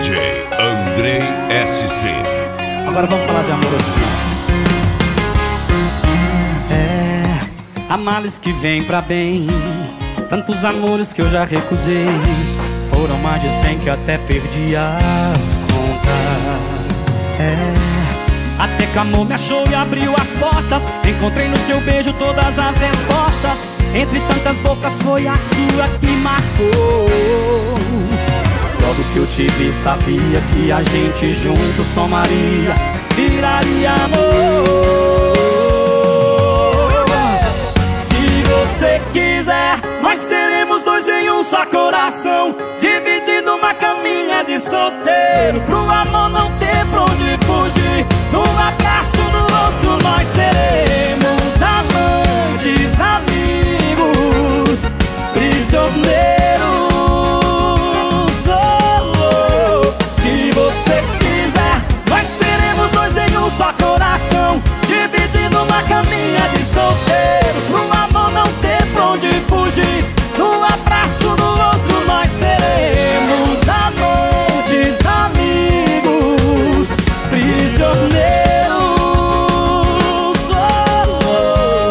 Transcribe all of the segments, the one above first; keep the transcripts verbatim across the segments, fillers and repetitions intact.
J Andrei S C. Agora vamos falar de amor assim. É, há males que vêm pra bem. Tantos amores que eu já recusei. Foram mais de cem que até perdi as contas. É, até que amor me achou e abriu as portas. Encontrei no seu beijo todas as respostas. Entre tantas bocas foi a sua que marcou. Logo que eu te vi sabia que a gente junto somaria, viraria amor. Se você quiser, nós seremos dois em um só coração, dividindo uma caminha de solteiro, pro amor não ter pra onde fugir. Num abraço do outro nós seremos amantes, amigos, prisioneiros. Só coração, dividindo uma caminha de solteiro, pro amor não ter pra onde fugir. No abraço do outro nós seremos amantes, amigos, prisioneiros. Oh, oh,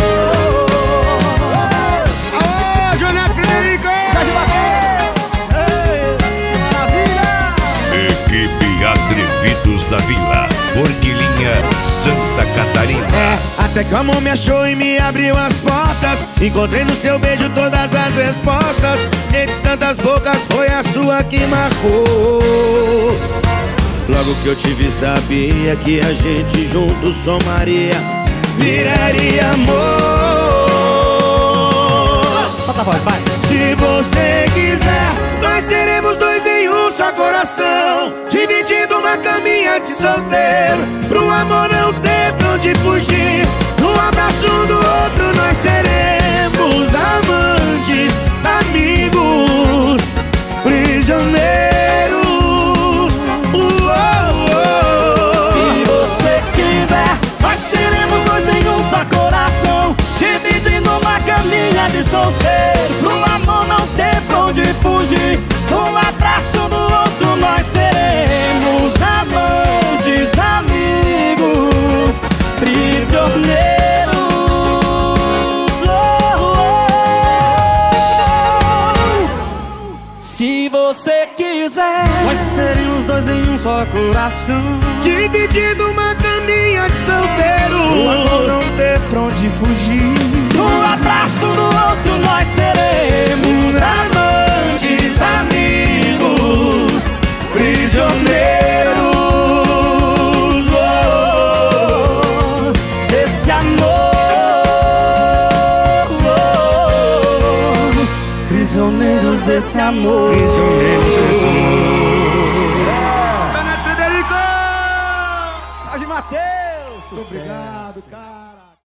oh. Alô, Joné Frederico! Jorge Mateus! Ei, maravilha! Equipe Atrevidos da Vila, Forquilinha, Santa Catarina. É, até que o amor me achou e me abriu as portas. Encontrei no seu beijo todas as respostas. Entre tantas bocas foi a sua que marcou. Logo que eu te vi sabia que a gente junto somaria, viraria amor. Solta a voz, vai! Se você quiser, nós seremos dois em um só coração, dividindo uma caminha de solteiro, pro amor não ter pra onde fugir. No abraço do outro nós seremos amantes, amigos, prisioneiros. Uh, oh, oh. Se você quiser, nós seremos dois em um só coração, dividindo uma caminha de solteiro, pro amor não ter pra onde fugir. No abraço do outro nós seremos amantes, amigos, prisioneiros. Oh, oh. Se você quiser, nós seremos dois em um só coração, dividindo uma caminha de solteiro, o amor não ter pra onde fugir. no abraço do outro nós seremos amantes, amigos, prisioneiros. Oh, desse amor, oh, prisioneiros desse amor. Prisioneiros desse amor. Frederico! Jorge Mateus! Muito obrigado, cara.